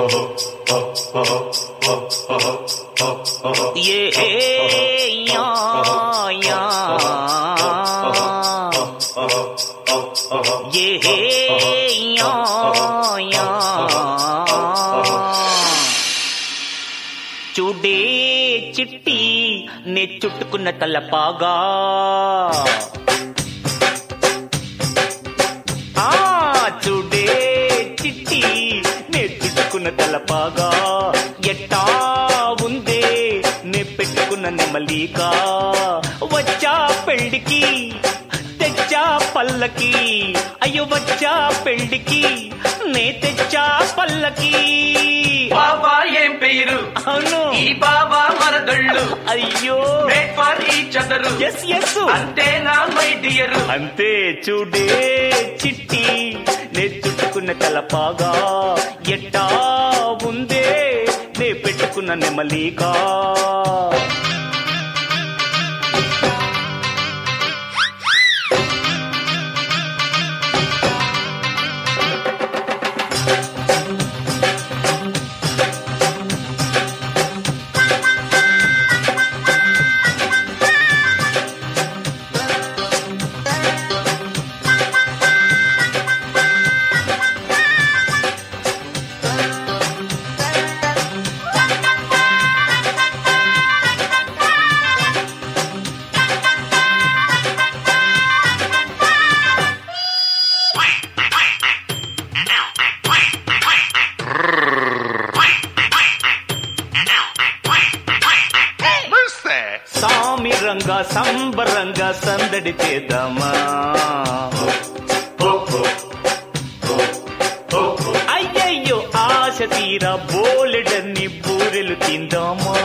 చూడే చిట్టి నే చుట్టుకున్న తలపాగా చూడే చిట్టి నే చుట్టుకున్న తలపాగా ఎట్టా ఉందే నే పెట్టుకున్న నెమలికా వచ్చా పెళ్ళికి తెచ్చా పల్లకి అయ్యో వచ్చా పెళ్ళికి నే తెచ్చా పల్లకి బాబా ఏం పేరు అవును ఈ బాబా మరదళ్ళు అయ్యో for each other yes yes అంతేనా మై డియర్ అంతే చూడే చిట్టి నే చుట్టుకున్న తలపాగా ఎట్టా ఉందే నే పెట్టుకున్న నెమలికా సామిరంగా సంబరంగా సందడి చేద్దామా అయ్యయ్యో ఆశ తీరా బోలెడన్ని బూరెలు తిందామా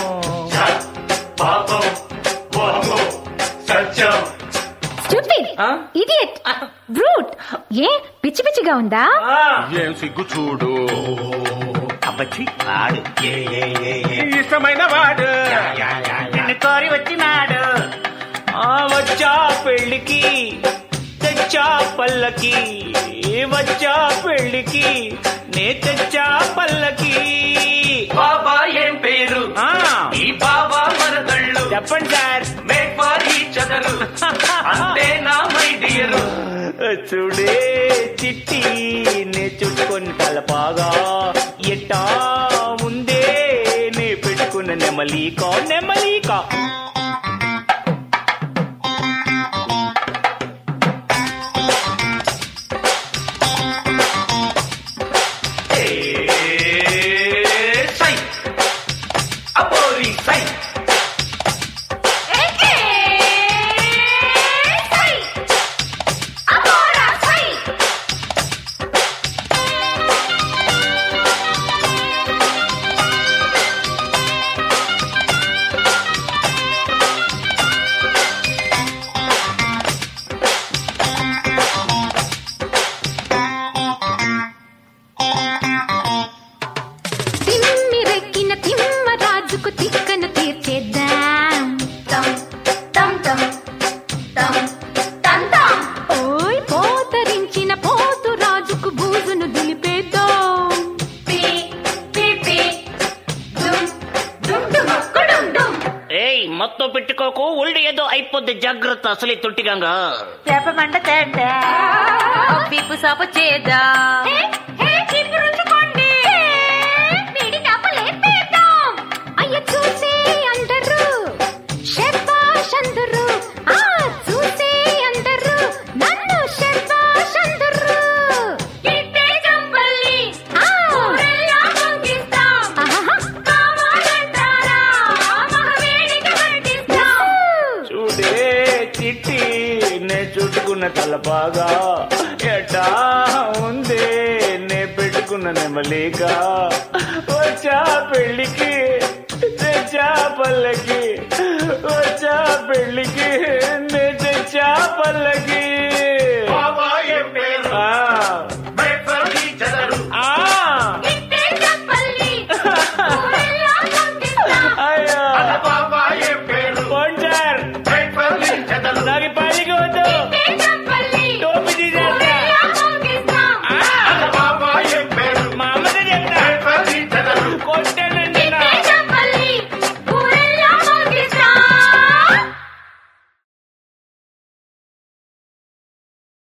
పాపం సత్యం ఇడియట్ బ్రూట్ ఏ పిచ్చి పిచ్చిగా ఉందా ఏం సిగ్గు చూడు అబ్బచ్చి ఆడు ఇష్టమైన వాడు నిన్ను కోరి వచ్చినాడు వచ్చా పెళ్ళికి తెచ్చా పల్లకి వచ్చా పెళ్ళికి నే తెచ్చా పల్లకి బాబా ఏం పేరు ఈ బాబా మరదళ్ళు చెప్పండి sir made for each other అంతేనా మై డియర్ చూడే చిట్టి నే చుట్టుకొని తలపాగా ఎట్టా ముందే నే పెట్టుకున్న నెమలికా నెమలికా సై అపోరి సై తిక్కను తీర్చేద్దాం ఓయ్ పోతరించిన పోతు రాజుకు బూజును దులిపేద్దాం ఏయ్ మొత్తం పెట్టుకోకు ఒళ్ళు ఏదో అయిపోద్ది జాగ్రత్త అసలే తొట్టిగంగా చేపమంట పీపు సాప చేద్దా చూసే అందరు శబాష్ అందరు చూసే అందరు నన్ను శబాష్ అందరు చూడే చిట్టి నే చుట్టుకున్న తలపాగా ఎట్టా ఉందే నే పెట్టుకున్న నెమలికా వచ్చా పెళ్ళికి తెచ్చా పల్లకి వచ్చా పెళ్ళికి నే తెచ్చా పల్లకి